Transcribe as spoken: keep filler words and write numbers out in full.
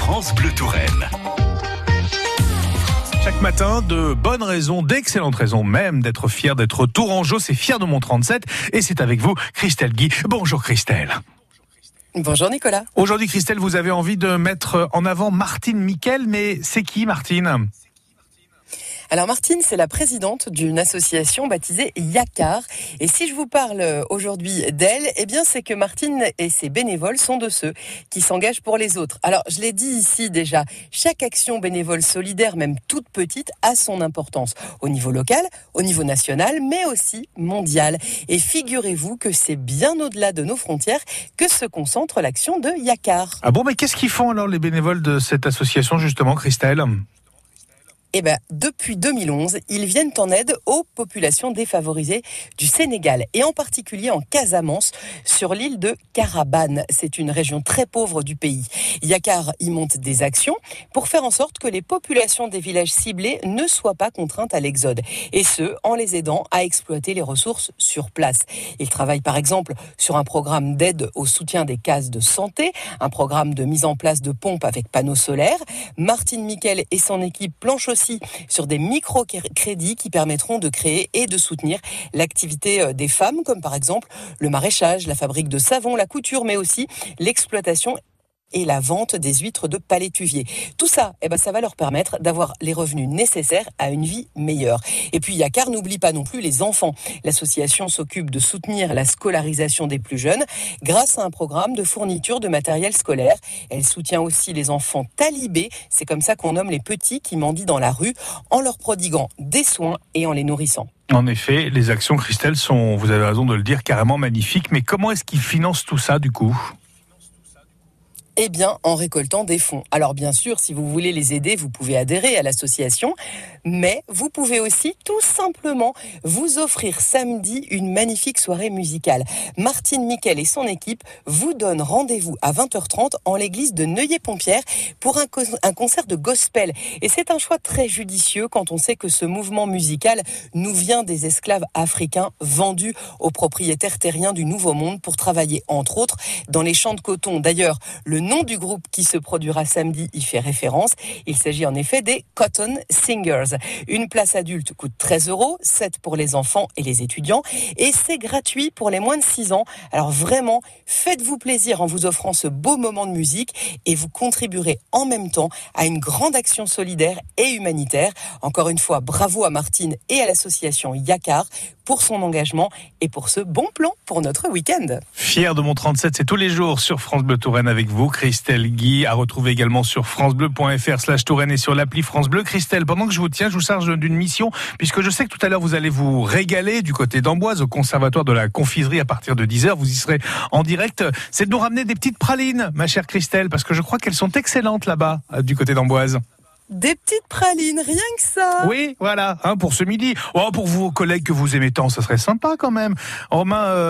France Bleu Touraine. Chaque matin, de bonnes raisons, d'excellentes raisons même d'être fier d'être Tourangeau, c'est Fier de mon trente-sept et c'est avec vous Christelle Guy. Bonjour Christelle. Bonjour Nicolas. Aujourd'hui Christelle, vous avez envie de mettre en avant Martine Miquel, mais c'est qui Martine ? Alors Martine, c'est la présidente d'une association baptisée Yakar. Et si je vous parle aujourd'hui d'elle, eh bien c'est que Martine et ses bénévoles sont de ceux qui s'engagent pour les autres. Alors je l'ai dit ici déjà, chaque action bénévole solidaire, même toute petite, a son importance au niveau local, au niveau national, mais aussi mondial. Et figurez-vous que c'est bien au-delà de nos frontières que se concentre l'action de Yakar. Ah bon, mais qu'est-ce qu'ils font alors les bénévoles de cette association justement, Christelle ? Eh ben, depuis deux mille onze, ils viennent en aide aux populations défavorisées du Sénégal et en particulier en Casamance, sur l'île de Carabane. C'est une région très pauvre du pays. Yakar y monte des actions pour faire en sorte que les populations des villages ciblés ne soient pas contraintes à l'exode, et ce, en les aidant à exploiter les ressources sur place. Ils travaillent par exemple sur un programme d'aide au soutien des cases de santé, un programme de mise en place de pompes avec panneaux solaires. Martine Miquel et son équipe planchent aussi sur des micro-crédits qui permettront de créer et de soutenir l'activité des femmes, comme par exemple le maraîchage, la fabrique de savon, la couture, mais aussi l'exploitation et la vente des huîtres de Palétuvier. Tout ça, eh ben, ça va leur permettre d'avoir les revenus nécessaires à une vie meilleure. Et puis Yakar n'oublie pas non plus les enfants. L'association s'occupe de soutenir la scolarisation des plus jeunes grâce à un programme de fourniture de matériel scolaire. Elle soutient aussi les enfants talibés, c'est comme ça qu'on nomme les petits qui mendient dans la rue, en leur prodiguant des soins et en les nourrissant. En effet, les actions, Christelle, sont, vous avez raison de le dire, carrément magnifiques. Mais comment est-ce qu'ils financent tout ça du coup ? Eh bien, en récoltant des fonds. Alors bien sûr, si vous voulez les aider, vous pouvez adhérer à l'association, mais vous pouvez aussi tout simplement vous offrir samedi une magnifique soirée musicale. Martine Miquel et son équipe vous donnent rendez-vous à vingt heures trente en l'église de Neuilly-Pompière pour un, co- un concert de gospel. Et c'est un choix très judicieux quand on sait que ce mouvement musical nous vient des esclaves africains vendus aux propriétaires terriens du Nouveau Monde pour travailler, entre autres, dans les champs de coton. D'ailleurs, le Le nom du groupe qui se produira samedi y fait référence. Il s'agit en effet des Cotton Singers. Une place adulte coûte treize euros, sept pour les enfants et les étudiants. Et c'est gratuit pour les moins de six ans. Alors vraiment, faites-vous plaisir en vous offrant ce beau moment de musique et vous contribuerez en même temps à une grande action solidaire et humanitaire. Encore une fois, bravo à Martine et à l'association Yakar pour son engagement et pour ce bon plan pour notre week-end. Fier de mon trente-sept, c'est tous les jours sur France Bleu Touraine avec vous, Christelle Guy, à retrouver également sur francebleu.fr slash Touraine et sur l'appli France Bleu. Christelle, pendant que je vous tiens, je vous charge d'une mission, puisque je sais que tout à l'heure vous allez vous régaler du côté d'Amboise, au conservatoire de la confiserie à partir de dix heures. Vous y serez en direct. C'est de nous ramener des petites pralines, ma chère Christelle, parce que je crois qu'elles sont excellentes là-bas, du côté d'Amboise. Des petites pralines, rien que ça. Oui, voilà, hein, pour ce midi. Oh, pour vos collègues que vous aimez tant, ça serait sympa quand même. Romain, euh